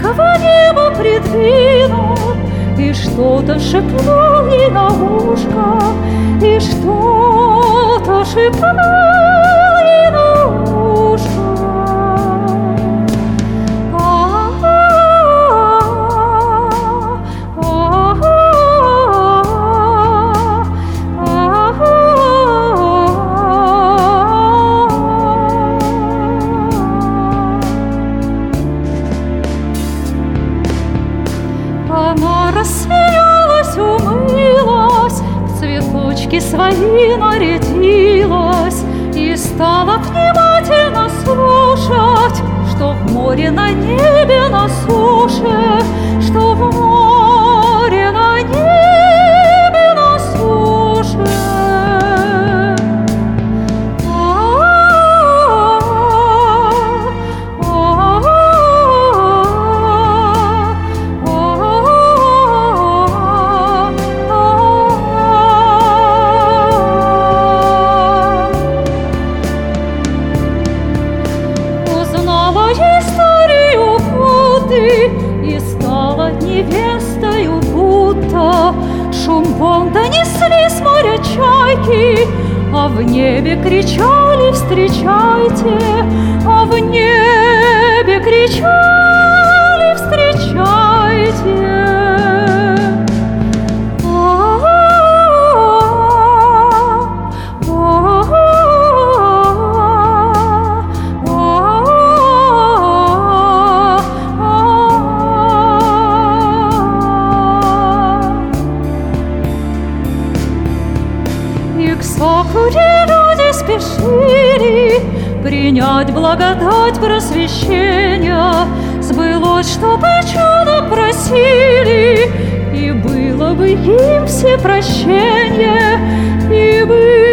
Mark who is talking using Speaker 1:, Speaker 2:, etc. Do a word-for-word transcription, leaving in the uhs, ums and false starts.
Speaker 1: близкого неба придвинул и что-то шепнул ей на ушко, и что-то шепнул ей на ушко. Она рассмеялась, умылась, в цветочки свои нарядилась и стала внимательно слушать, что в море, на небе, на суше, что в море, на небе, на суше. Историю Будды и стала невестою будто. Шум волн донесли с моря чайки, а в небе кричали «Встречайте!», а в небе кричали «Встречайте!». И к сакуре люди спешили принять благодать просвещения. Сбылось, чтобы чудо просили, и было бы им все прощение, и было